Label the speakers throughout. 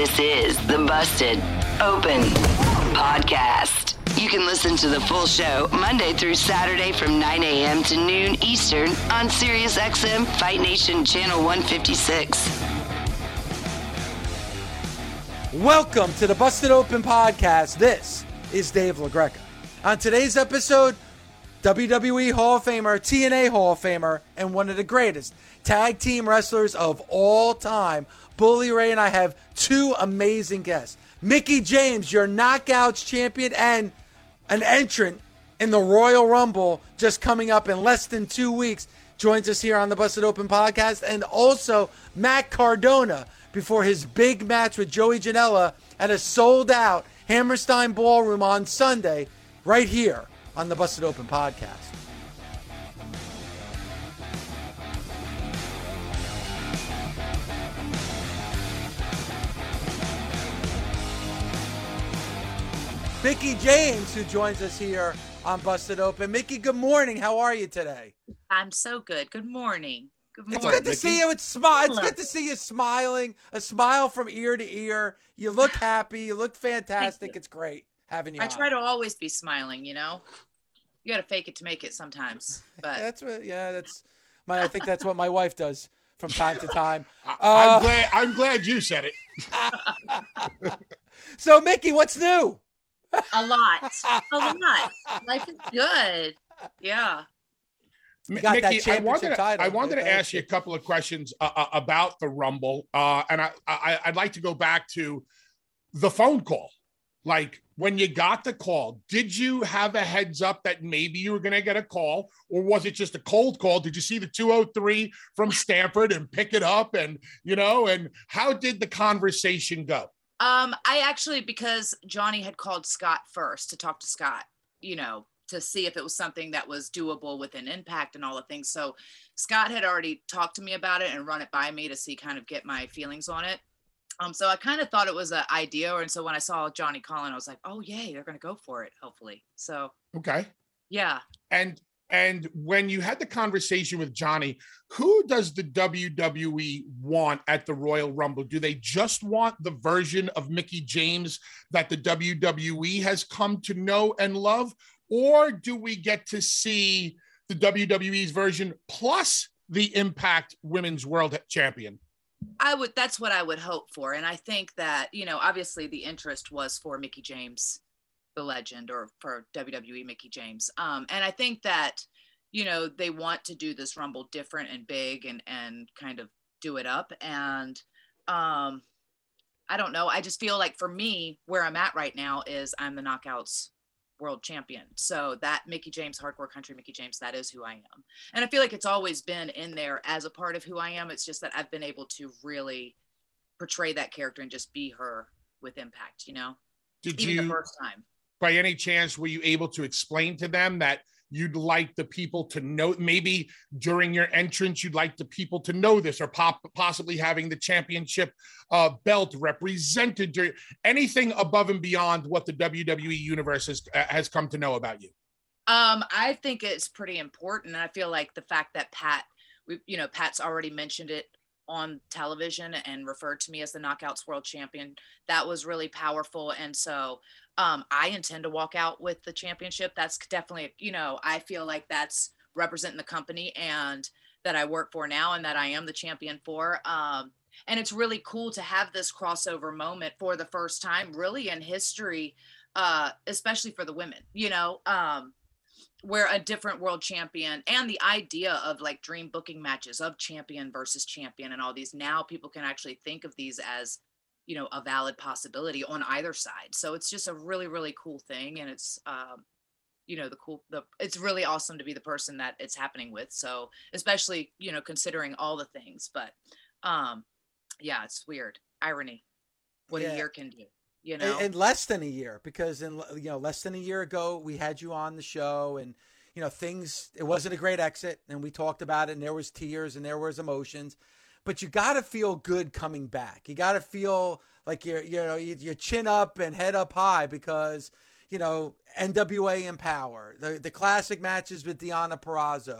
Speaker 1: This is the Busted Open Podcast. You can listen to the full show Monday through Saturday from 9 a.m. to noon Eastern on SiriusXM Fight Nation Channel 156.
Speaker 2: Welcome to the Busted Open Podcast. This is Dave LaGreca. On today's episode, WWE Hall of Famer, TNA Hall of Famer, and one of the greatest tag team wrestlers of all time, Bully Ray, and I have two amazing guests. Mickie James, your Knockouts champion and an entrant in the Royal Rumble just coming up in less than 2 weeks, joins us here on the Busted Open Podcast. And also Matt Cardona before his big match with Joey Janela at a sold-out Hammerstein Ballroom on Sunday right here on the Busted Open Podcast. Mickie James, who joins us here on Busted Open. Mickie, good morning. How are you today?
Speaker 3: I'm so good. Good morning. Good morning.
Speaker 2: It's good to see you. It's good to see you smiling. A smile from ear to ear. You look happy. You look fantastic. It's great having you.
Speaker 3: I try to always be smiling. You know, you got to fake it to make it sometimes. But
Speaker 2: I think that's what my wife does from time to time.
Speaker 4: I'm glad you said it.
Speaker 2: So, Mickie, what's new?
Speaker 3: A lot. Life is good. Yeah.
Speaker 4: Mickie, I wanted to ask you a couple of questions about the Rumble, and I'd like to go back to the phone call. Like, when you got the call, did you have a heads up that maybe you were going to get a call, or was it just a cold call? Did you see the 203 from Stanford and pick it up, and how did the conversation go?
Speaker 3: I actually, because Johnny had called Scott first to talk to Scott, to see if it was something that was doable within Impact and all the things. So Scott had already talked to me about it and run it by me to see, kind of get my feelings on it. So I kind of thought it was an idea. And so when I saw Johnny calling, I was like, oh yay, they're going to go for it, hopefully. So,
Speaker 4: okay.
Speaker 3: Yeah.
Speaker 4: And when you had the conversation with Johnny, who does the WWE want at the Royal Rumble? Do they just want the version of Mickie James that the WWE has come to know and love? Or do we get to see the WWE's version plus the Impact Women's World Champion?
Speaker 3: That's what I would hope for. And I think that, obviously the interest was for Mickie James, the legend, or for WWE Mickie James. And I think that, they want to do this Rumble different and big and kind of do it up. And I don't know. I just feel like for me, where I'm at right now is I'm the Knockouts World Champion. So that Mickie James, Hardcore Country Mickie James, that is who I am. And I feel like it's always been in there as a part of who I am. It's just that I've been able to really portray that character and just be her with Impact,
Speaker 4: Did
Speaker 3: even
Speaker 4: you,
Speaker 3: the first time.
Speaker 4: By any chance, were you able to explain to them that you'd like the people to know, maybe during your entrance, you'd like the people to know this, or possibly having the championship belt represented, anything above and beyond what the WWE universe has come to know about you?
Speaker 3: I think it's pretty important. And I feel like the fact that Pat's already mentioned it on television and referred to me as the Knockouts World Champion, that was really powerful. And so I intend to walk out with the championship. That's definitely, I feel like that's representing the company and that I work for now and that I am the champion for. And it's really cool to have this crossover moment for the first time really in history, especially for the women, where a different world champion, and the idea of like dream booking matches of champion versus champion and all these, now people can actually think of these as, a valid possibility on either side. So it's just a really, really cool thing. And it's, it's really awesome to be the person that it's happening with. So especially, considering all the things, but yeah, it's weird. Irony, what a year can do.
Speaker 2: In less than a year, because less than a year ago, we had you on the show and, it wasn't a great exit, and we talked about it, and there was tears and there was emotions, but you got to feel good coming back. You got to feel like you're chin up and head up high because, NWA Empower, the classic matches with Deonna Purrazzo,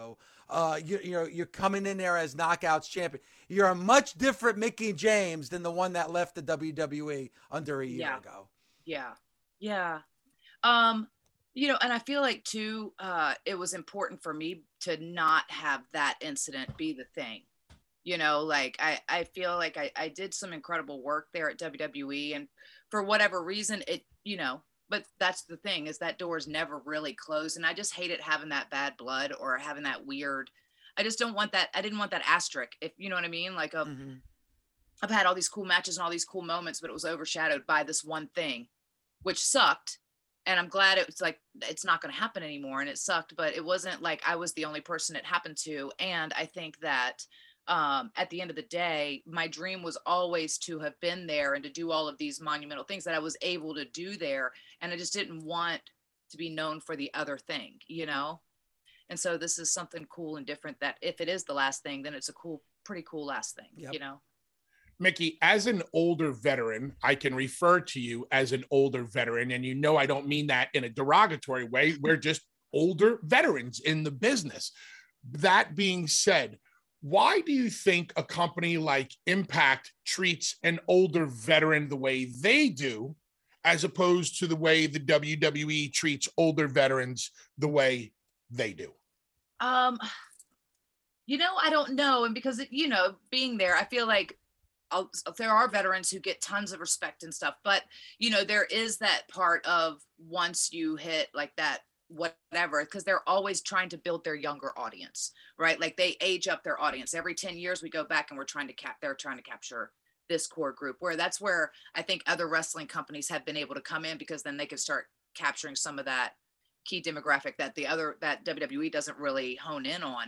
Speaker 2: You're coming in there as Knockouts champion. You're a much different Mickie James than the one that left the WWE under a year ago.
Speaker 3: Yeah. And I feel like too, it was important for me to not have that incident be the thing. Like I feel like I did some incredible work there at WWE, and for whatever reason, but that's the thing, is that door's never really closed. And I just hated having that bad blood or having that weird, I just don't want that. I didn't want that asterisk, if you know what I mean? Like I've had all these cool matches and all these cool moments, but it was overshadowed by this one thing, which sucked. And I'm glad it's like, it's not going to happen anymore. And it sucked, but it wasn't like I was the only person it happened to. And I think that at the end of the day, my dream was always to have been there and to do all of these monumental things that I was able to do there. And I just didn't want to be known for the other thing, And so this is something cool and different, that if it is the last thing, then it's a pretty cool last thing,
Speaker 4: Mickie, as an older veteran, I can refer to you as an older veteran, and I don't mean that in a derogatory way. We're just older veterans in the business. That being said, why do you think a company like Impact treats an older veteran the way they do, as opposed to the way the WWE treats older veterans the way they do?
Speaker 3: I don't know. And because, being there, I feel like there are veterans who get tons of respect and stuff, but there is that part of once you hit like that, whatever, because they're always trying to build their younger audience, right? Like they age up their audience. Every 10 years we go back and they're trying to capture this core group, where that's where I think other wrestling companies have been able to come in, because then they can start capturing some of that key demographic that that WWE doesn't really hone in on.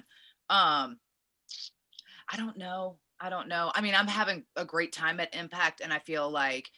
Speaker 3: I don't know. I mean, I'm having a great time at Impact, and I feel like,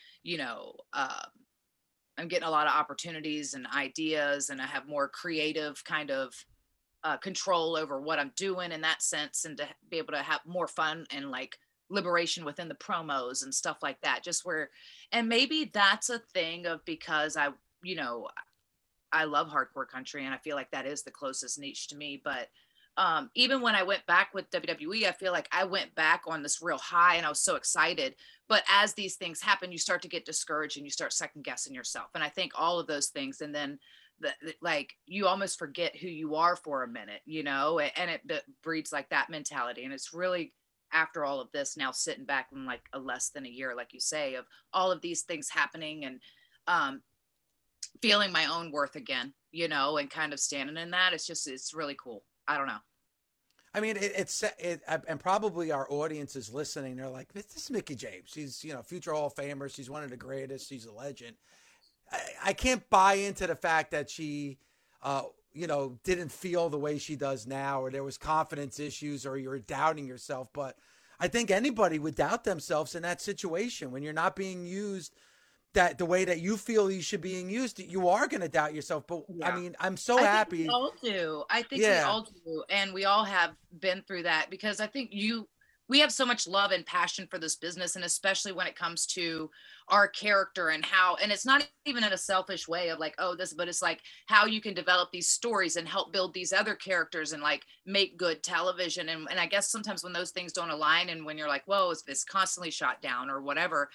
Speaker 3: I'm getting a lot of opportunities and ideas, and I have more creative kind of control over what I'm doing in that sense, and to be able to have more fun and like liberation within the promos and stuff like that. And maybe that's a thing of, because I love hardcore country, and I feel like that is the closest niche to me. But even when I went back with WWE, I feel like I went back on this real high and I was so excited. But as these things happen, you start to get discouraged and you start second guessing yourself. And I think all of those things, and then like you almost forget who you are for a minute, and it breeds like that mentality. And it's really, after all of this, now sitting back in like a less than a year, like you say, of all of these things happening, and feeling my own worth again, and kind of standing in that. It's really cool. I don't know.
Speaker 2: I mean, and probably our audience is listening. They're like, this is Mickie James. She's, future Hall of Famer. She's one of the greatest. She's a legend. I can't buy into the fact that she, didn't feel the way she does now, or there was confidence issues, or you're doubting yourself. But I think anybody would doubt themselves in that situation when you're not being used that the way that you feel you should be being used. You are going to doubt yourself. But yeah. I mean, I'm so happy.
Speaker 3: We all do. I think we all do. And we all have been through that, because I think we have so much love and passion for this business. And especially when it comes to our character and and it's not even in a selfish way of like, but it's like how you can develop these stories and help build these other characters and like make good television. And I guess sometimes when those things don't align, and when you're like, whoa, it's constantly shot down or whatever,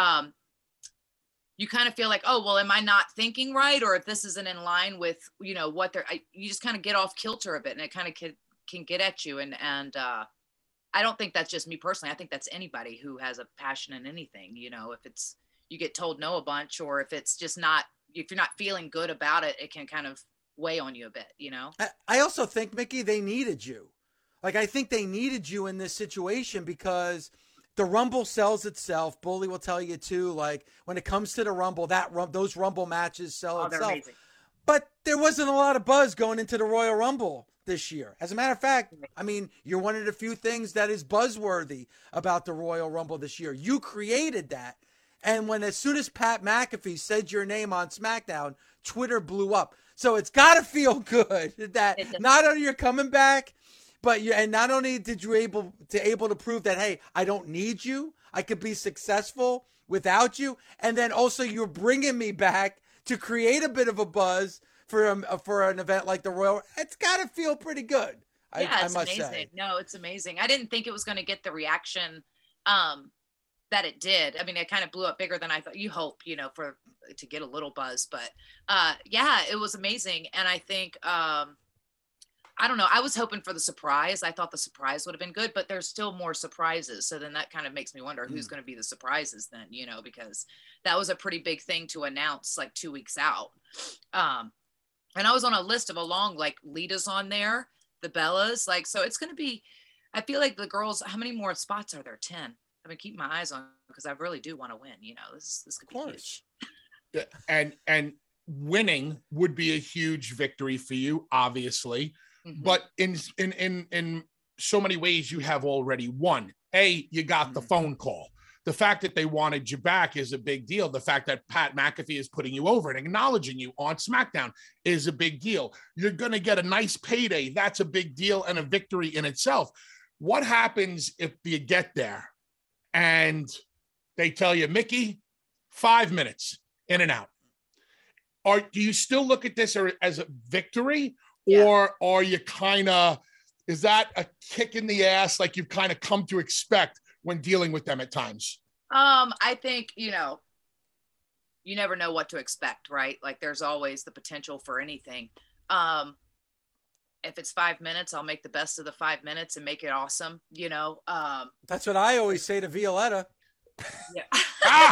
Speaker 3: you kind of feel like, oh, well, am I not thinking right? Or if this isn't in line with, what you just kind of get off kilter a bit, and it kind of can get at you. And I don't think that's just me personally. I think that's anybody who has a passion in anything, if you get told no a bunch, or if it's just if you're not feeling good about it, it can kind of weigh on you a bit,
Speaker 2: I also think, Mickie, they needed you. Like, I think they needed you in this situation, because the Rumble sells itself. Bully will tell you too. Like, when it comes to the Rumble, those Rumble matches sell itself. Amazing. But there wasn't a lot of buzz going into the Royal Rumble this year. As a matter of fact, I mean, you're one of the few things that is buzzworthy about the Royal Rumble this year. You created that. And as soon as Pat McAfee said your name on SmackDown, Twitter blew up. So it's got to feel good that not only you're coming back, but not only did you able to prove that, hey, I don't need you, I could be successful without you, and then also you're bringing me back to create a bit of a buzz for an event like the Royal. It's got to feel pretty good.
Speaker 3: Yeah, it's amazing. Say. No, it's amazing. I didn't think it was going to get the reaction that it did. I mean, it kind of blew up bigger than I thought. You hope, to get a little buzz, but yeah, it was amazing. And I think, I don't know, I was hoping for the surprise. I thought the surprise would have been good, but there's still more surprises. So then that kind of makes me wonder who's going to be the surprises then, because that was a pretty big thing to announce like 2 weeks out. And I was on a list of Lita's on there, the Bellas, so it's going to be, I feel like the girls, how many more spots are there? 10. I've been keeping my eyes on because I really do want to win. This could be huge.
Speaker 4: And winning would be a huge victory for you, obviously. Mm-hmm. But in so many ways, you have already won. You got the phone call. The fact that they wanted you back is a big deal. The fact that Pat McAfee is putting you over and acknowledging you on SmackDown is a big deal. You're going to get a nice payday. That's a big deal and a victory in itself. What happens if you get there and they tell you, Mickie, 5 minutes in and out? Do you still look at this as a victory? Yeah. Or are you is that a kick in the ass like you've kind of come to expect when dealing with them at times?
Speaker 3: I think, you never know what to expect, right? Like there's always the potential for anything. If it's 5 minutes, I'll make the best of the 5 minutes and make it awesome,
Speaker 2: That's what I always say to Violetta.
Speaker 3: Yeah.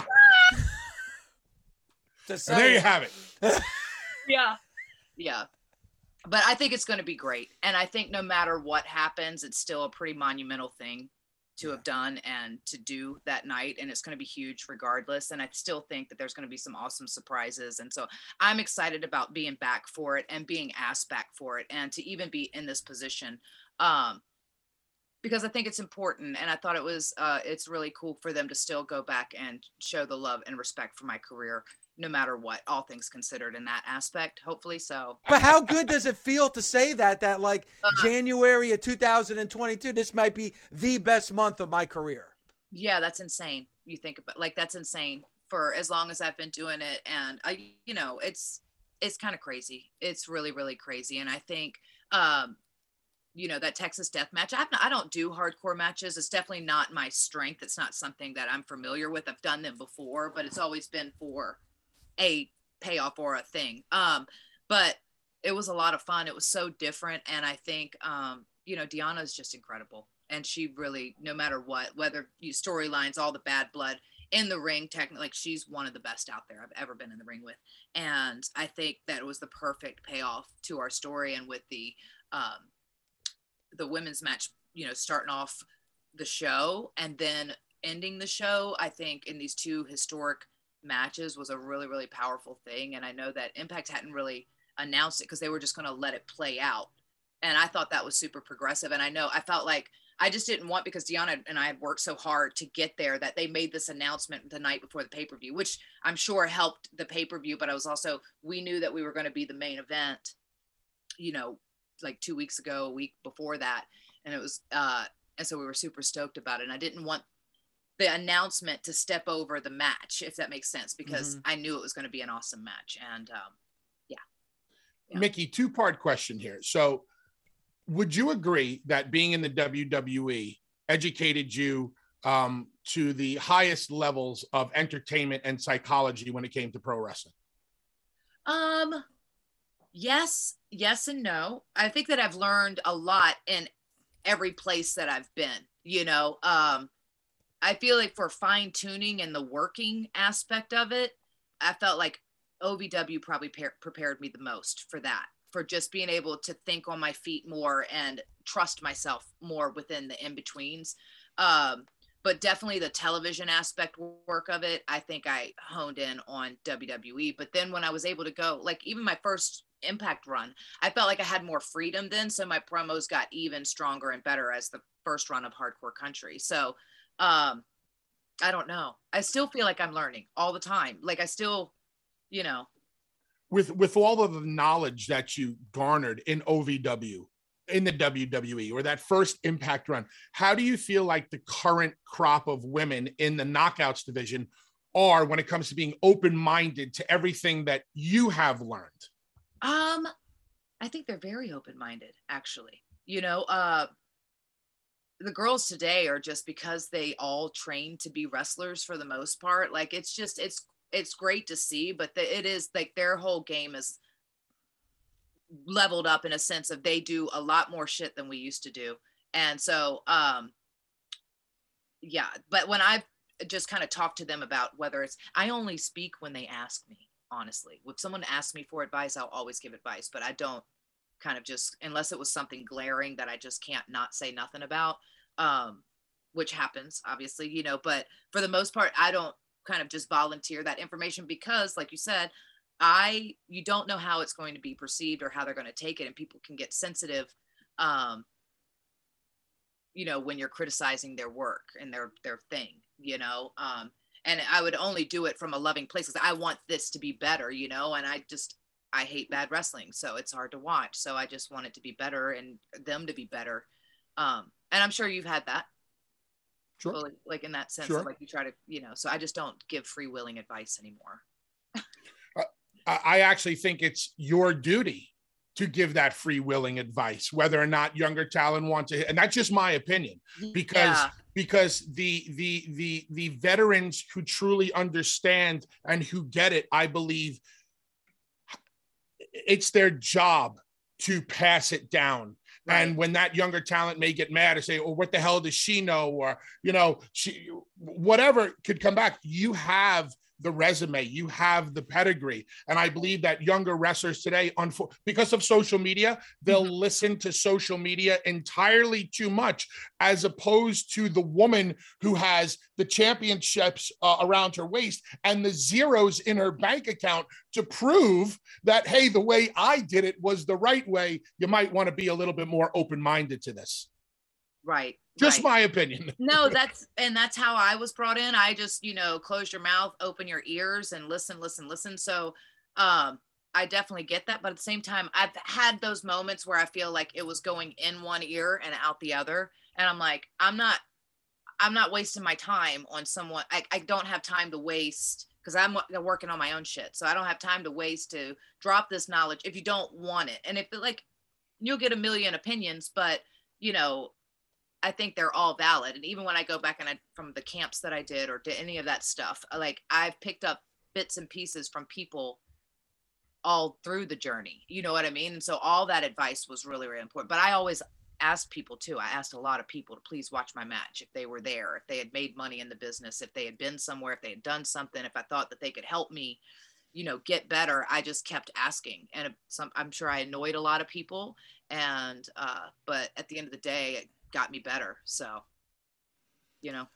Speaker 4: There you have it.
Speaker 3: Yeah. Yeah. But I think it's going to be great. And I think no matter what happens, it's still a pretty monumental thing to have done and to do that night. And it's going to be huge regardless. And I still think that there's going to be some awesome surprises. And so I'm excited about being back for it and being asked back for it and to even be in this position. Because I think it's important. And I thought it's really cool for them to still go back and show the love and respect for my career, no matter what, all things considered in that aspect, hopefully. So,
Speaker 2: but how good does it feel to say that January of 2022, this might be the best month of my career?
Speaker 3: Yeah, that's insane. You think about that's insane for as long as I've been doing it. And it's kind of crazy. It's really, really crazy. And I think, that Texas death match, I don't do hardcore matches. It's definitely not my strength. It's not something that I'm familiar with. I've done them before, but it's always been for a payoff or a thing. But it was a lot of fun. It was so different. And I think, Deonna is just incredible. And she really, no matter what, whether you storylines, all the bad blood in the ring, technically, she's one of the best out there I've ever been in the ring with. And I think that it was the perfect payoff to our story. And with the women's match, starting off the show and then ending the show, I think in these two historic matches was a really, really powerful thing. And I know that Impact hadn't really announced it because they were just going to let it play out. And I thought that was super progressive. And I felt like I just didn't want, because Deonna and I had worked so hard to get there, that they made this announcement the night before the pay-per-view, which I'm sure helped the pay-per-view. But we knew that we were going to be the main event, 2 weeks ago, a week before that. And it was, and so we were super stoked about it. And I didn't want the announcement to step over the match, if that makes sense, because I knew it was going to be an awesome match. And yeah.
Speaker 4: Mickie, 2-part question here. So would you agree that being in the WWE educated you to the highest levels of entertainment and psychology when it came to pro wrestling?
Speaker 3: Yes and no. I think that I've learned a lot in every place that I've been, I feel like for fine tuning and the working aspect of it, I felt like OVW probably prepared me the most for that, for just being able to think on my feet more and trust myself more within the in-betweens. But definitely the television aspect work of it, I think I honed in on WWE. But then when I was able to go, even my first Impact run, I felt like I had more freedom then. So my promos got even stronger and better as the first run of Hardcore Country. So I don't know. I still feel like I'm learning all the time. I still,
Speaker 4: With all of the knowledge that you garnered in OVW, in the WWE, or that first Impact run, how do you feel like the current crop of women in the Knockouts division are when it comes to being open-minded to everything that you have learned?
Speaker 3: I think they're very open-minded, actually. You know, the girls today are just, because they all train to be wrestlers for the most part. Like, it's just, it's great to see, but it is like their whole game is leveled up in a sense of they do a lot more shit than we used to do. And so, yeah, but when I've just kind of talked to them about whether it's, I only speak when they ask me, honestly. If someone asks me for advice, I'll always give advice, but I don't kind of just, unless it was something glaring that I just can't not say nothing about, which happens obviously, you know, but for the most part, I don't kind of just volunteer that information because, like you said, you don't know how it's going to be perceived or how they're going to take it. And people can get sensitive, you know, when you're criticizing their work and their thing, you know, and I would only do it from a loving place because I want this to be better, you know, and I hate bad wrestling, so it's hard to watch. So I just want it to be better and them to be better. And I'm sure you've had that. Sure. Like in that sense, sure. Like you try to, you know, so I just don't give free-willing advice anymore.
Speaker 4: I actually think it's your duty to give that free-willing advice, whether or not younger talent want to, and that's just my opinion, because the veterans who truly understand and who get it, I believe it's their job to pass it down. Right. And when that younger talent may get mad or say, "Oh, what the hell does she know?" Or, you know, whatever could come back. You have the resume, you have the pedigree. And I believe that younger wrestlers today, because of social media, they'll listen to social media entirely too much, as opposed to the woman who has the championships around her waist and the zeros in her bank account to prove that, hey, the way I did it was the right way. You might want to be a little bit more open-minded to this.
Speaker 3: Right.
Speaker 4: Just my opinion.
Speaker 3: No, that's how I was brought in. I just, you know, close your mouth, open your ears and listen. So, I definitely get that. But at the same time, I've had those moments where I feel like it was going in one ear and out the other. And I'm like, I'm not wasting my time on someone. I don't have time to waste because I'm working on my own shit. So I don't have time to waste to drop this knowledge if you don't want it. And if like, you'll get a million opinions, but you know, I think they're all valid. And even when I go back and from the camps that I did or did any of that stuff, like I've picked up bits and pieces from people all through the journey. You know what I mean? And so all that advice was really, really important. But I always asked people too. I asked a lot of people to please watch my match if they were there, if they had made money in the business, if they had been somewhere, if they had done something, if I thought that they could help me, you know, get better. I just kept asking. And I'm sure I annoyed a lot of people. And, but at the end of the day, it got me better. So, you know.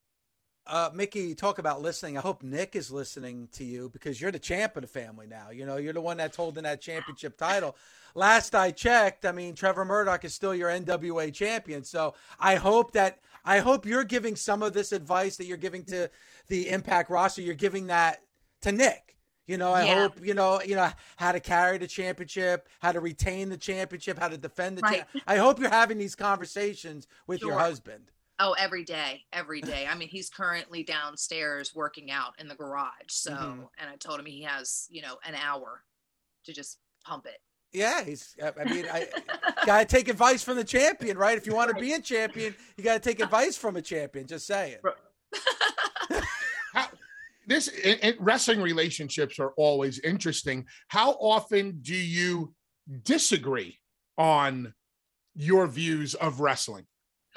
Speaker 2: Mickey, you talk about listening. I hope Nick is listening to you because you're the champ of the family now. You know, you're the one that's holding that championship title. Last I checked, I mean, Trevor Murdoch is still your NWA champion. So I hope you're giving some of this advice that you're giving to the Impact roster. You're giving that to Nick. You know, I hope, you know, how to carry the championship, how to retain the championship, how to defend the championship. I hope you're having these conversations with your husband.
Speaker 3: Oh, every day. I mean, he's currently downstairs working out in the garage. So, and I told him he has, you know, an hour to just pump it.
Speaker 2: Yeah, I got to take advice from the champion, right? If you want to be a champion, you got to take advice from a champion. Just saying.
Speaker 4: Wrestling relationships are always interesting. How often do you disagree on your views of wrestling?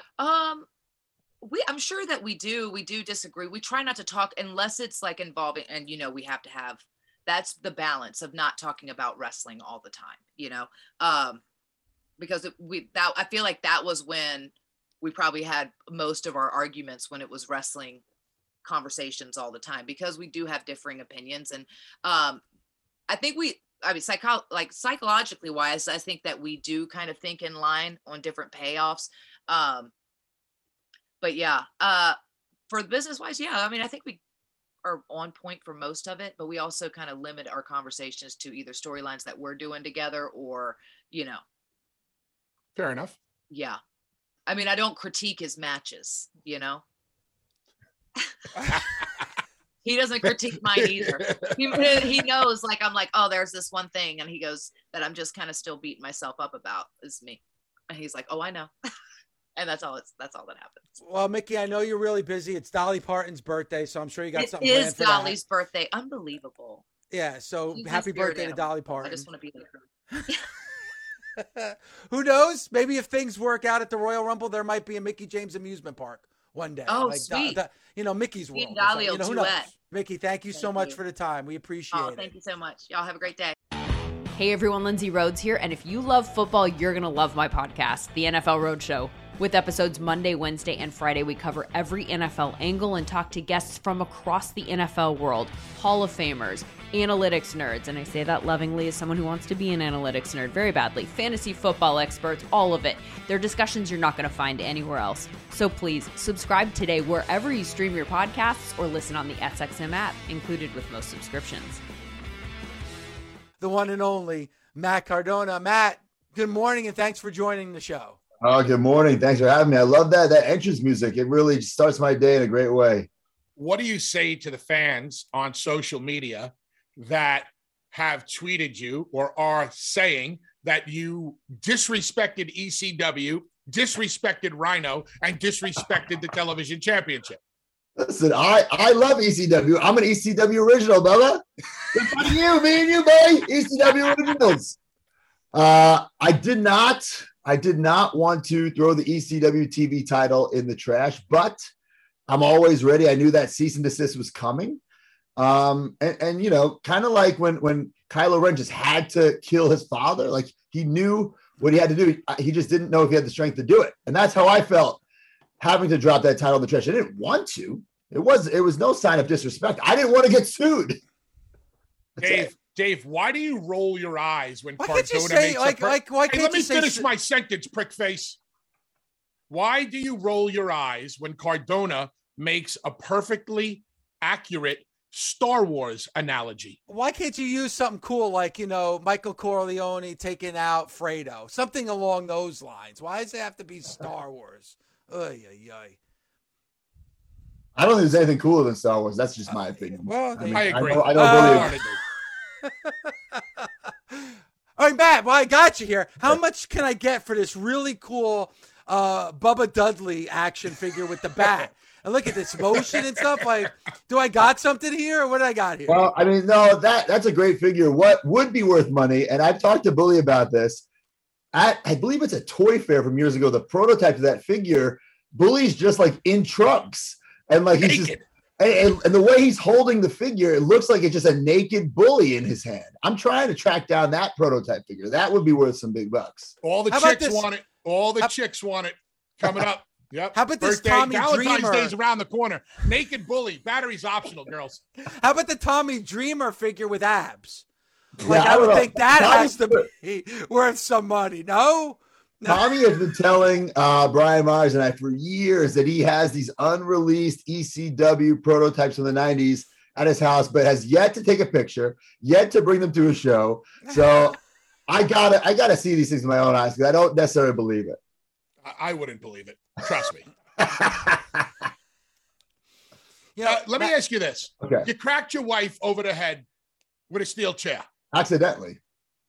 Speaker 3: I'm sure that we do disagree. We try not to talk unless it's like involving, and you know, we have to have, that's the balance of not talking about wrestling all the time, you know, because I feel like that was when we probably had most of our arguments, when it was wrestling conversations all the time, because we do have differing opinions. And I think psychologically wise, I think that we do kind of think in line on different payoffs. But yeah, for the business wise, yeah, I mean, I think we are on point for most of it, but we also kind of limit our conversations to either storylines that we're doing together or, you know.
Speaker 4: Fair enough.
Speaker 3: Yeah. I mean, I don't critique his matches, you know. He doesn't critique mine either. He knows, like, I'm like, oh, there's this one thing, and he goes that I'm just kind of still beating myself up about is me. And he's like, oh, I know. And that's all that happens.
Speaker 2: Well, Mickey, I know you're really busy. It's Dolly Parton's birthday, so I'm sure you got something
Speaker 3: planned
Speaker 2: for that.
Speaker 3: It is Dolly's birthday. Unbelievable.
Speaker 2: Yeah, so happy birthday to Dolly Parton.
Speaker 3: I just want to be there.
Speaker 2: Who knows? Maybe if things work out at the Royal Rumble, there might be a Mickey James amusement park one day.
Speaker 3: Oh, sweet.
Speaker 2: Mickey's World.
Speaker 3: Dolly will
Speaker 2: who knows? Mickey, thank you so much for the time. We appreciate it.
Speaker 3: Thank you so much. Y'all have a great day.
Speaker 5: Hey everyone, Lindsay Rhodes here, and if you love football, you're going to love my podcast, The NFL Roadshow. With episodes Monday, Wednesday, and Friday, we cover every NFL angle and talk to guests from across the NFL world, Hall of Famers, analytics nerds, and I say that lovingly as someone who wants to be an analytics nerd very badly, fantasy football experts, all of it. They're discussions you're not going to find anywhere else. So please, subscribe today wherever you stream your podcasts or listen on the SXM app, included with most subscriptions.
Speaker 2: The one and only Matt Cardona. Matt, good morning and thanks for joining the show.
Speaker 6: Oh, good morning. Thanks for having me. I love that entrance music. It really starts my day in a great way.
Speaker 4: What do you say to the fans on social media that have tweeted you or are saying that you disrespected ECW, disrespected Rhino, and disrespected the television championship?
Speaker 6: Listen, I love ECW. I'm an ECW original, Bella. Good for you, me and you, buddy. ECW originals. I did not want to throw the ECW TV title in the trash, but I'm always ready. I knew that cease and desist was coming. And you know, kind of like when Kylo Ren just had to kill his father, like he knew what he had to do. He just didn't know if he had the strength to do it. And that's how I felt having to drop that title in the trash. I didn't want to. It was no sign of disrespect. I didn't want to get sued.
Speaker 4: Dave, why do you roll your eyes when Cardona
Speaker 2: makes
Speaker 4: let me finish my sentence, prick face. Why do you roll your eyes when Cardona makes a perfectly accurate Star Wars analogy?
Speaker 2: Why can't you use something cool like, Michael Corleone taking out Fredo? Something along those lines. Why does it have to be Star Wars? Oy, oy, oy.
Speaker 6: I don't think there's anything cooler than Star Wars. That's just my opinion.
Speaker 2: Well,
Speaker 4: I agree.
Speaker 6: I don't believe
Speaker 2: All right, Matt, well, I got you here. How much can I get for this really cool Bubba Dudley action figure with the bat? And look at this motion and stuff. Like, do I got something here, or what do I got here?
Speaker 6: Well, I mean, no, that's a great figure. What would be worth money, and I've talked to Bully about this, I believe it's a toy fair from years ago, the prototype of that figure, Bully's just like in trunks. And like he's just, and the way he's holding the figure, it looks like it's just a naked Bully in his hand. I'm trying to track down that prototype figure. That would be worth some big bucks.
Speaker 4: All the chicks want it. All the chicks want it. Coming up. Yep.
Speaker 2: How about this Tommy
Speaker 4: Valentine's
Speaker 2: Dreamer?
Speaker 4: Day's around the corner. Naked Bully. Battery's optional, girls.
Speaker 2: How about the Tommy Dreamer figure with abs? Like, I would think that has to be worth some money. No?
Speaker 6: Tommy has been telling Brian Myers and I for years that he has these unreleased ECW prototypes from the 90s at his house, but has yet to take a picture, yet to bring them to a show. So I gotta see these things with my own eyes because I don't necessarily believe it.
Speaker 4: I wouldn't believe it. Trust me. Let me ask you this.
Speaker 6: Okay.
Speaker 4: You cracked your wife over the head with a steel chair.
Speaker 6: Accidentally.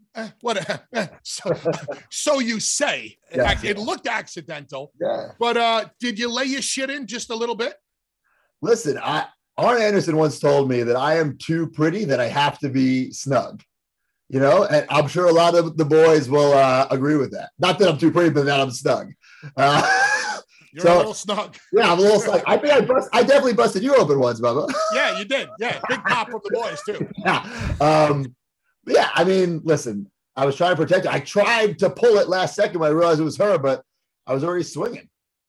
Speaker 4: So you say.
Speaker 6: Yeah.
Speaker 4: It looked accidental.
Speaker 6: Yeah.
Speaker 4: But did you lay your shit in just a little bit?
Speaker 6: Listen, Arn Anderson once told me that I am too pretty, that I have to be snug. And I'm sure a lot of the boys will agree with that. Not that I'm too pretty, but that I'm snug.
Speaker 4: You're a little snug.
Speaker 6: Yeah, I'm a little snug. I think I definitely busted you open once, Bubba.
Speaker 4: Yeah, you did. Yeah, big pop from the boys too.
Speaker 6: Yeah. Yeah, I mean, listen, I was trying to protect her. I tried to pull it last second when I realized it was her, but I was already swinging.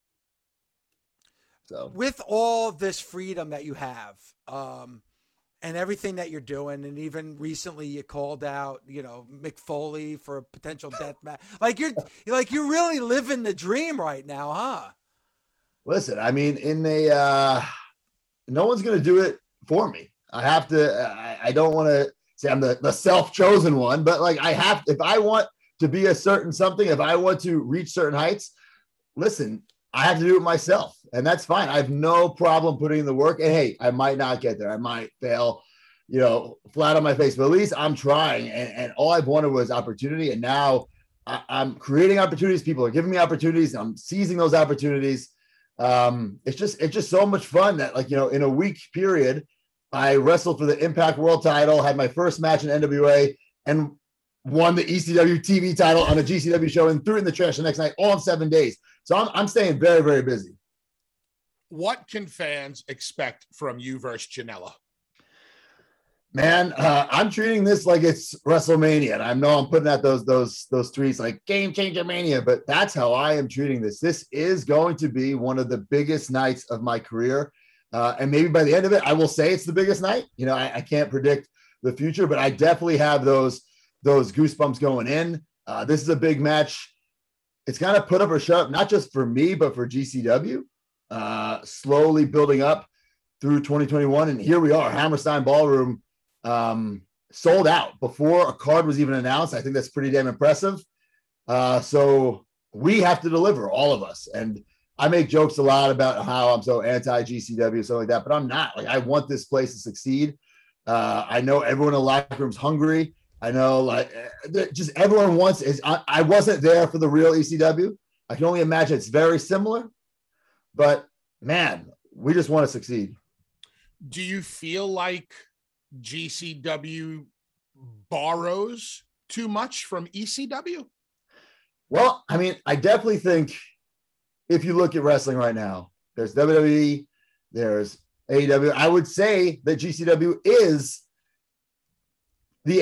Speaker 6: So,
Speaker 2: with all this freedom that you have, and everything that you're doing, and even recently you called out, Mick Foley for a potential death match. You're really living the dream right now, huh?
Speaker 6: Listen, I mean, no one's going to do it for me. I have to. I don't want to say I'm the self-chosen one, but if I want to be a certain something, if I want to reach certain heights, listen, I have to do it myself, and that's fine. I have no problem putting in the work. And hey, I might not get there. I might fail, flat on my face, but at least I'm trying. And all I've wanted was opportunity. And now I'm creating opportunities. People are giving me opportunities. I'm seizing those opportunities. It's just so much fun that, like, in a week period, I wrestled for the Impact World title, had my first match in NWA, and won the ECW TV title on a GCW show and threw it in the trash the next night, all in 7 days. So I'm staying very, very busy.
Speaker 4: What can fans expect from you versus Janela?
Speaker 6: Man, I'm treating this like it's WrestleMania, and I know I'm putting out those tweets like Game Changer Mania, but that's how I am treating this. This is going to be one of the biggest nights of my career, and maybe by the end of it, I will say it's the biggest night. I can't predict the future, but I definitely have those goosebumps going in. This is a big match. It's kind of put up or shut up, not just for me, but for GCW. Slowly building up through 2021, and here we are, Hammerstein Ballroom. Sold out before a card was even announced. I think that's pretty damn impressive. So we have to deliver, all of us. And I make jokes a lot about how I'm so anti-GCW and stuff like that, but I'm not. Like, I want this place to succeed. I know everyone in the locker room's hungry. I know, like, just everyone wants. I wasn't there for the real ECW. I can only imagine it's very similar. But man, we just want to succeed.
Speaker 4: Do you feel like GCW borrows too much from ECW?
Speaker 6: Well, I mean, I definitely think if you look at wrestling right now, there's WWE, there's AEW. I would say that GCW is the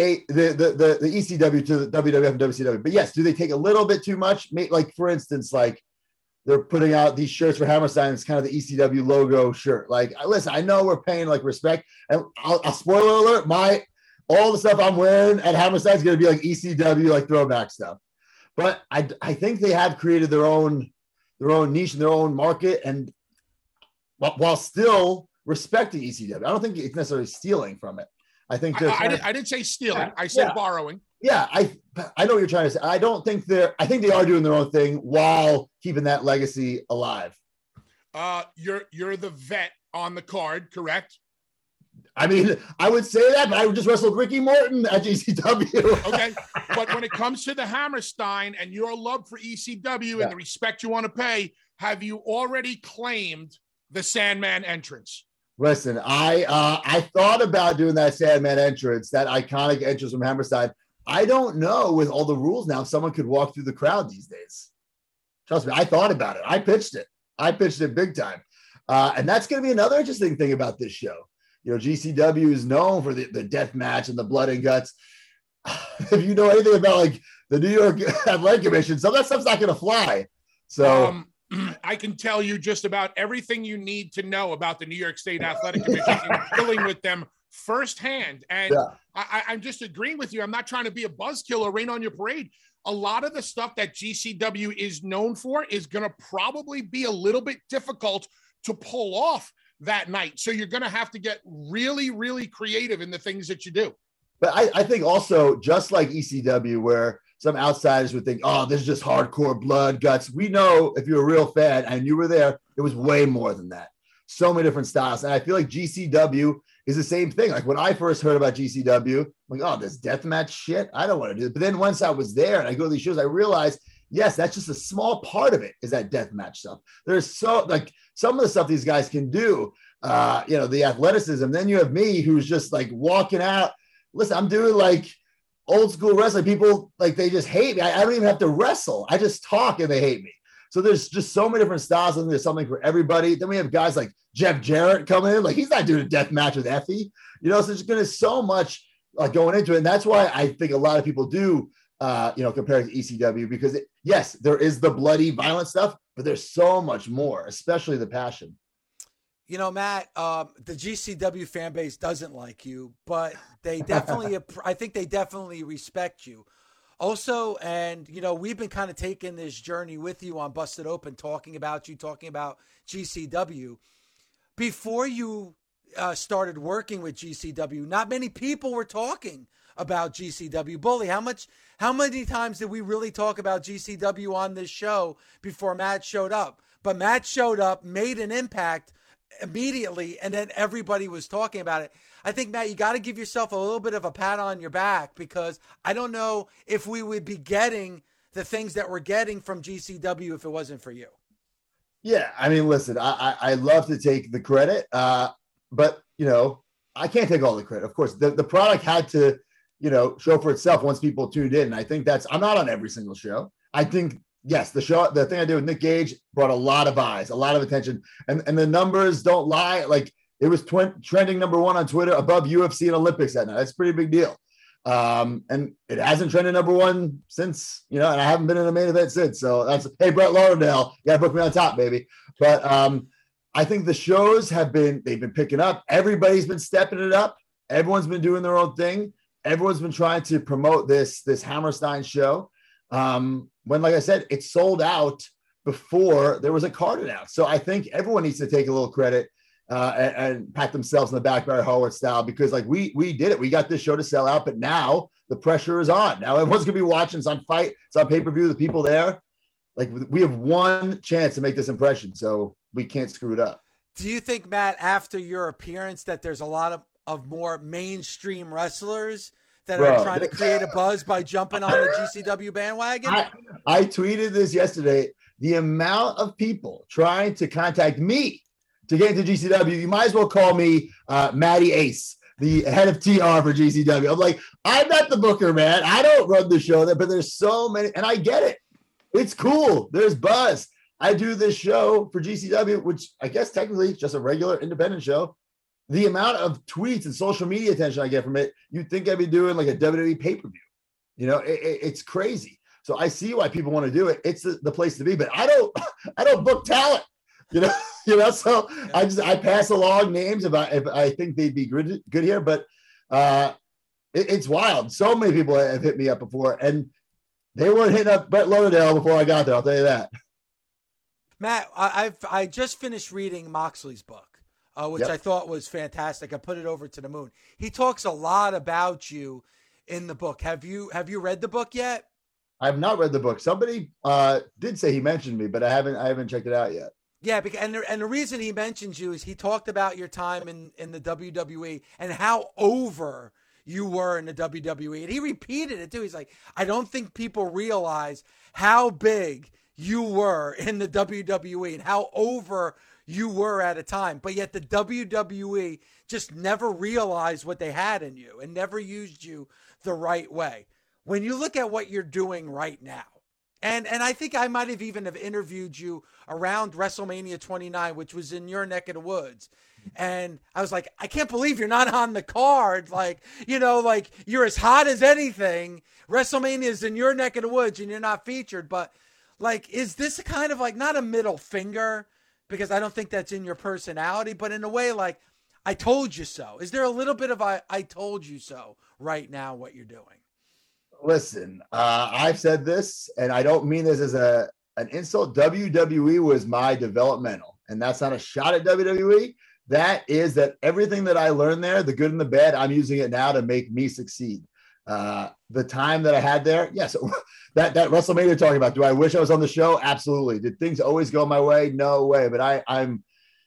Speaker 6: ECW to the WWF and WCW. But yes, do they take a little bit too much? Like, for instance, like, they're putting out these shirts for Hammerstein. It's kind of the ECW logo shirt. Like, listen, I know we're paying like respect. And I'll spoiler alert, all the stuff I'm wearing at Hammerstein is going to be like ECW, like throwback stuff. But I think they have created their own niche and their own market, and while still respecting ECW. I don't think it's necessarily stealing from it. I think
Speaker 4: I didn't say stealing. Yeah, I said borrowing.
Speaker 6: Yeah, I know what you're trying to say. I think they are doing their own thing while keeping that legacy alive.
Speaker 4: You're the vet on the card, correct?
Speaker 6: I mean, I would say that, but I just wrestled Ricky Morton at GCW.
Speaker 4: Okay, but when it comes to the Hammerstein and your love for ECW and the respect you want to pay, have you already claimed the Sandman entrance?
Speaker 6: Listen, I thought about doing that Sandman entrance, that iconic entrance from Hammerstein. I don't know, with all the rules now, if someone could walk through the crowd these days. Trust me, I thought about it. I pitched it big time. And that's going to be another interesting thing about this show. GCW is known for the death match and the blood and guts. If you know anything about like the New York Athletic Commission, some of that stuff's not going to fly. So
Speaker 4: I can tell you just about everything you need to know about the New York State Athletic Commission and dealing with them firsthand. And I'm just agreeing with you. I'm not trying to be a buzzkill or rain on your parade. A lot of the stuff that GCW is known for is going to probably be a little bit difficult to pull off that night. So you're going to have to get really, really creative in the things that you do.
Speaker 6: But I think also, just like ECW, where some outsiders would think, oh, this is just hardcore blood, guts. We know, if you're a real fan and you were there, it was way more than that. So many different styles. And I feel like GCW is the same thing. Like, when I first heard about GCW, I'm like, oh, this deathmatch shit, I don't want to do it. But then once I was there and I go to these shows, I realized, yes, that's just a small part of it, is that deathmatch stuff. There's so, like, some of the stuff these guys can do, the athleticism. Then you have me, who's just like walking out. Listen, I'm doing like old school wrestling. People, like, they just hate me. I don't even have to wrestle. I just talk and they hate me. So there's just so many different styles, and there's something for everybody. Then we have guys like Jeff Jarrett coming in. Like, he's not doing a death match with Effie. So there's going to be so much going into it. And that's why I think a lot of people do, compare it to ECW, because yes, there is the bloody, violent stuff, but there's so much more, especially the passion.
Speaker 2: Matt, the GCW fan base doesn't like you, but they definitely, I think they definitely respect you. Also, and, we've been kind of taking this journey with you on Busted Open, talking about GCW. Before you started working with GCW, not many people were talking about GCW. Bully, how many times did we really talk about GCW on this show before Matt showed up? But Matt showed up, made an impact immediately, and then everybody was talking about it. I think, Matt, you got to give yourself a little bit of a pat on your back, because I don't know if we would be getting the things that we're getting from GCW if it wasn't for you.
Speaker 6: Yeah, I mean, listen, I love to take the credit, but, you know, I can't take all the credit. Of course, the product had to, you know, show for itself once people tuned in. And I think I'm not on every single show. I think, yes, the thing I did with Nick Gage brought a lot of eyes, a lot of attention. And the numbers don't lie. Like, it was trending number 1 on Twitter above UFC and Olympics that night. That's a pretty big deal. And it hasn't trended number 1 since, you know, and I haven't been in a main event since. So that's, hey, Brett Lauderdale, you got to book me on top, baby. But I think the shows they've been picking up. Everybody's been stepping it up. Everyone's been doing their own thing. Everyone's been trying to promote this Hammerstein show. When, like I said, it sold out before there was a card announced. So I think everyone needs to take a little credit and pat themselves in the back, Barry Horowitz style, because like we did it. We got this show to sell out, but now the pressure is on. Now everyone's going to be watching. It's on Fight. It's on pay-per-view. The people there, like, we have one chance to make this impression, so we can't screw it up.
Speaker 2: Do you think, Matt, after your appearance, that there's a lot of more mainstream wrestlers that are trying to create a buzz by jumping on the GCW bandwagon?
Speaker 6: I tweeted this yesterday. The amount of people trying to contact me to get into GCW, you might as well call me Matty Ace, the head of TR for GCW. I'm like, I'm not the booker, man. I don't run the show there, but there's so many, and I get it. It's cool. There's buzz. I do this show for GCW, which I guess technically is just a regular independent show. The amount of tweets and social media attention I get from it, you'd think I'd be doing like a WWE pay-per-view. You know, it's crazy. So I see why people want to do it. It's the place to be, but I don't book talent. You know, so I pass along names if I think they'd be good here, but it's wild. So many people have hit me up before, and they weren't hitting up Brett Lauderdale before I got there. I'll tell you that.
Speaker 2: Matt, I just finished reading Moxley's book, which I thought was fantastic. I put it over to the moon. He talks a lot about you in the book. Have you read the book yet?
Speaker 6: I have not read the book. Somebody did say he mentioned me, but I haven't checked it out yet.
Speaker 2: Yeah, and the reason he mentions you is he talked about your time in the WWE and how over you were in the WWE. And he repeated it too. He's like, I don't think people realize how big you were in the WWE and how over you were at a time. But yet the WWE just never realized what they had in you and never used you the right way. When you look at what you're doing right now, and I think I might have even interviewed you around WrestleMania 29, which was in your neck of the woods. And I was like, I can't believe you're not on the card. Like, you know, like you're as hot as anything. WrestleMania is in your neck of the woods and you're not featured. But like, is this kind of like not a middle finger? Because I don't think that's in your personality, but in a way like, I told you so. Is there a little bit of I told you so right now what you're doing?
Speaker 6: Listen, I've said this, and I don't mean this as an insult. WWE was my developmental, and that's not a shot at WWE. That is that everything that I learned there, the good and the bad, I'm using it now to make me succeed. The time that I had there, yes, that WrestleMania you're talking about, do I wish I was on the show? Absolutely. Did things always go my way? No way. But I'm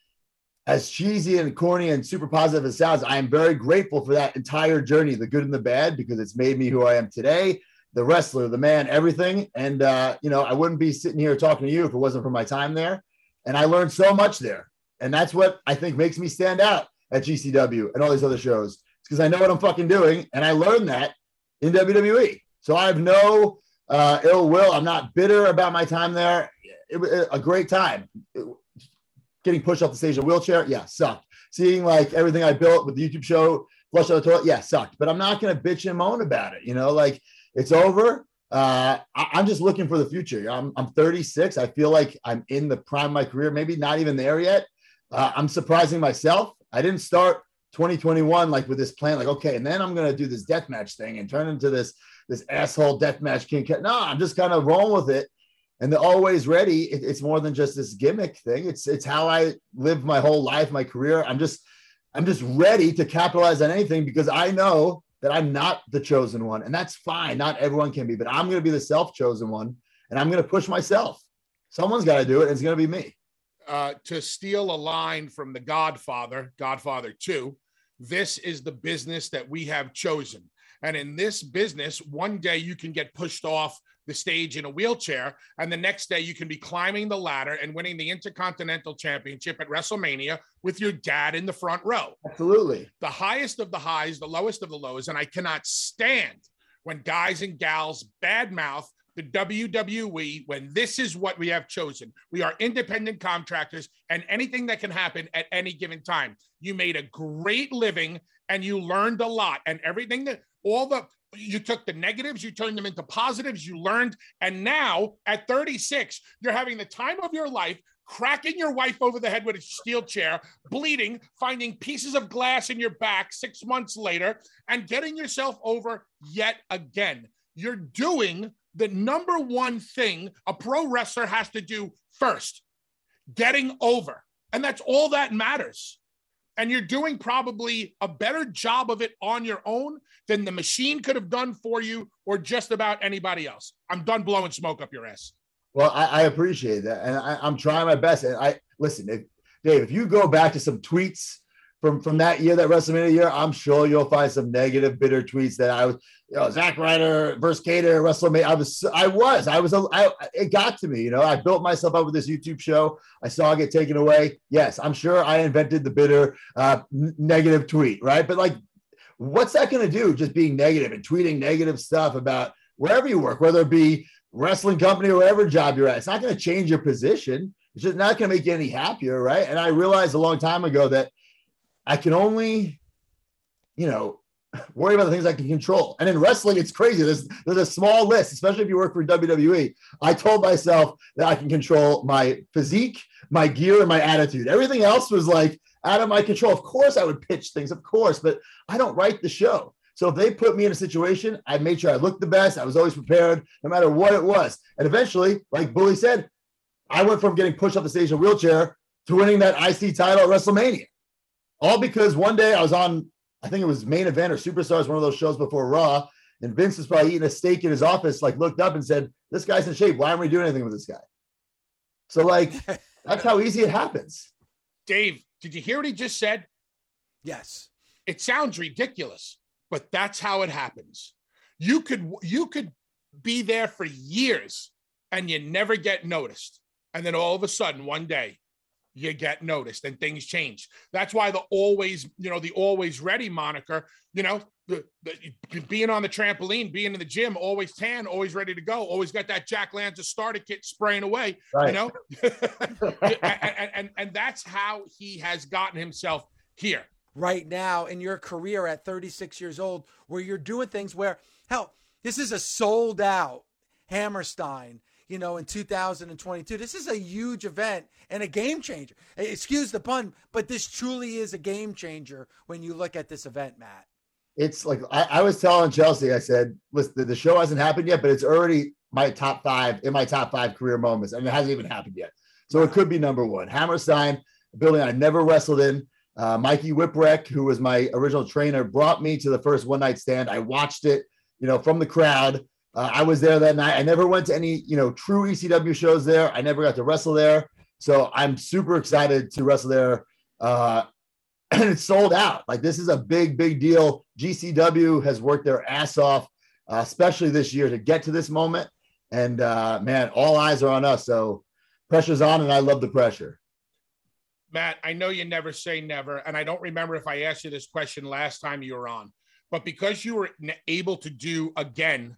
Speaker 6: as cheesy and corny and super positive as it sounds, I am very grateful for that entire journey, the good and the bad, because it's made me who I am today, the wrestler, the man, everything. And, you know, I wouldn't be sitting here talking to you if it wasn't for my time there. And I learned so much there. And that's what I think makes me stand out at GCW and all these other shows. It's because I know what I'm fucking doing. And I learned that in WWE. So I have no ill will. I'm not bitter about my time there. It was a great time. Getting pushed off the stage in a wheelchair, sucked. Seeing like everything I built with the YouTube show, flush out the toilet, sucked. But I'm not going to bitch and moan about it. You know, like it's over. I'm just looking for the future. I'm 36. I feel like I'm in the prime of my career, maybe not even there yet. I'm surprising myself. I didn't start 2021 like with this plan, like, okay, and then I'm going to do this deathmatch thing and turn into this asshole deathmatch king. No, I'm just kind of rolling with it. And the always ready, it's more than just this gimmick thing. It's how I live my whole life, my career. I'm just ready to capitalize on anything because I know that I'm not the chosen one. And that's fine. Not everyone can be, but I'm going to be the self-chosen one. And I'm going to push myself. Someone's got to do it. And it's going to be me.
Speaker 4: To steal a line from The Godfather, Godfather 2, this is the business that we have chosen. And in this business, one day you can get pushed off the stage in a wheelchair, and the next day you can be climbing the ladder and winning the Intercontinental Championship at WrestleMania with your dad in the front row.
Speaker 6: Absolutely.
Speaker 4: The highest of the highs, the lowest of the lows. And I cannot stand when guys and gals badmouth the WWE when this is what we have chosen. We are independent contractors, and anything that can happen at any given time. You made a great living and you learned a lot, and everything that you took the negatives, you turned them into positives, you learned. And now at 36, you're having the time of your life, cracking your wife over the head with a steel chair, bleeding, finding pieces of glass in your back 6 months later, and getting yourself over yet again. You're doing the number one thing a pro wrestler has to do first, getting over. And that's all that matters. And you're doing probably a better job of it on your own than the machine could have done for you or just about anybody else. I'm done blowing smoke up your ass.
Speaker 6: Well, I appreciate that. And I'm trying my best. And listen, Dave, if you go back to some tweets from that year, that WrestleMania year, I'm sure you'll find some negative, bitter tweets that I was, Zack Ryder versus Cater, WrestleMania. It got to me, I built myself up with this YouTube show. I saw it get taken away. Yes, I'm sure I invented the bitter, negative tweet, right? But what's that going to do? Just being negative and tweeting negative stuff about wherever you work, whether it be wrestling company or whatever job you're at. It's not going to change your position. It's just not going to make you any happier, right? And I realized a long time ago that I can only, worry about the things I can control. And in wrestling, it's crazy. There's a small list, especially if you work for WWE. I told myself that I can control my physique, my gear, and my attitude. Everything else was out of my control. Of course, I would pitch things, of course, but I don't write the show. So if they put me in a situation, I made sure I looked the best. I was always prepared, no matter what it was. And eventually, like Bully said, I went from getting pushed off the stage in a wheelchair to winning that IC title at WrestleMania. All because one day I was on, I think it was Main Event or Superstars, one of those shows before Raw, and Vince was probably eating a steak in his office, looked up and said, "This guy's in shape. Why aren't we doing anything with this guy?" So that's how easy it happens.
Speaker 4: Dave, did you hear what he just said?
Speaker 2: Yes.
Speaker 4: It sounds ridiculous, but that's how it happens. You could be there for years and you never get noticed. And then all of a sudden, one day, you get noticed and things change. That's why the always ready moniker, the being on the trampoline, being in the gym, always tan, always ready to go, always got that Jack Lanza starter kit spraying away,
Speaker 6: right.
Speaker 4: and that's how he has gotten himself here.
Speaker 2: Right now in your career at 36 years old, where you're doing things where, hell, this is a sold out Hammerstein, in 2022. This is a huge event and a game changer. Excuse the pun, but this truly is a game changer when you look at this event, Matt.
Speaker 6: It's I was telling Chelsea, I said, listen, the show hasn't happened yet, but it's already in my top five career moments, and it hasn't even happened yet. So It could be number one. Hammerstein, a building I never wrestled in. Mikey Whipwreck, who was my original trainer, brought me to the first one night stand. I watched it, from the crowd. I was there that night. I never went to any, true ECW shows there. I never got to wrestle there. So I'm super excited to wrestle there. And it's sold out. This is a big, big deal. GCW has worked their ass off, especially this year, to get to this moment. And man, all eyes are on us. So pressure's on, and I love the pressure.
Speaker 4: Matt, I know you never say never, and I don't remember if I asked you this question last time you were on, but because you were able to do again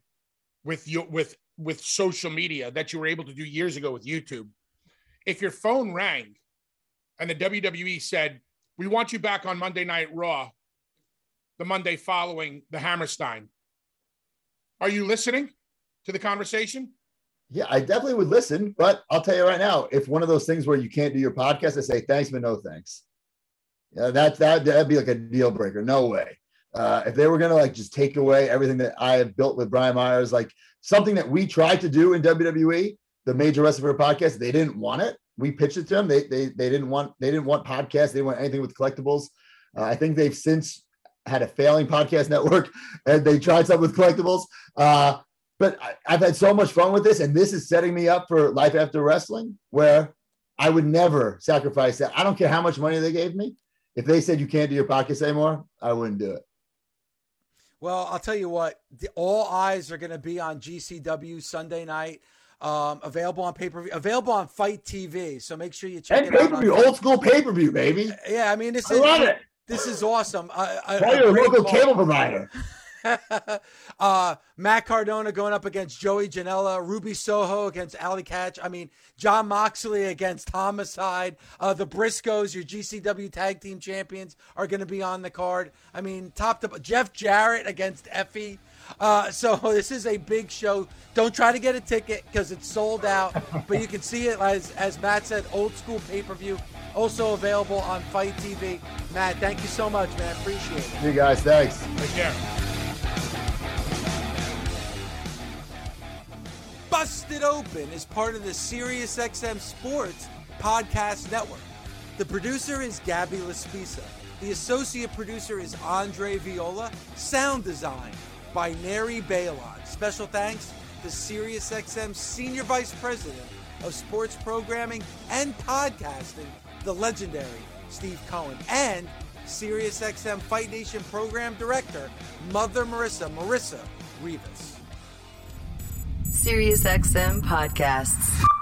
Speaker 4: with social media that you were able to do years ago with YouTube, if your phone rang and the WWE said, "We want you back on Monday Night Raw, the Monday following the Hammerstein," are you listening to the conversation?
Speaker 6: Yeah, I definitely would listen, but I'll tell you right now, if one of those things where you can't do your podcast, I say thanks, but no thanks. Yeah, that'd be a deal breaker. No way. If they were going to just take away everything that I have built with Brian Myers, something that we tried to do in WWE, the Major Wrestling podcast, they didn't want it. We pitched it to them. They didn't want podcasts. They didn't want anything with collectibles. I think they've since had a failing podcast network and they tried something with collectibles. But I've had so much fun with this, and this is setting me up for life after wrestling, where I would never sacrifice that. I don't care how much money they gave me. If they said you can't do your podcast anymore, I wouldn't do it.
Speaker 2: Well, I'll tell you what, all eyes are going to be on GCW Sunday night. Available on pay-per-view, available on Fight TV. So make sure you check it out.
Speaker 6: Pay-per-view, old school pay-per-view, baby.
Speaker 2: Yeah, I mean, this is awesome.
Speaker 6: Call your local cable provider.
Speaker 2: Matt Cardona going up against Joey Janela, Ruby Soho against Ali Catch. I mean, John Moxley against Homicide. The Briscoes, your GCW Tag Team Champions, are going to be on the card. I mean, Jeff Jarrett against Effie. So this is a big show. Don't try to get a ticket because it's sold out, but you can see it as Matt said, old school pay-per-view, also available on Fight TV. Matt, thank you so much, man. Appreciate it.
Speaker 6: See you guys. Thanks.
Speaker 4: Take care.
Speaker 2: Busted Open is part of the SiriusXM Sports Podcast Network. The producer is Gabby Laspisa. The associate producer is Andre Viola. Sound design by Neri Bailon. Special thanks to SiriusXM Senior Vice President of Sports Programming and Podcasting, the legendary Steve Cohen, and SiriusXM Fight Nation Program Director, Mother Marissa Rivas.
Speaker 1: SiriusXM Podcasts.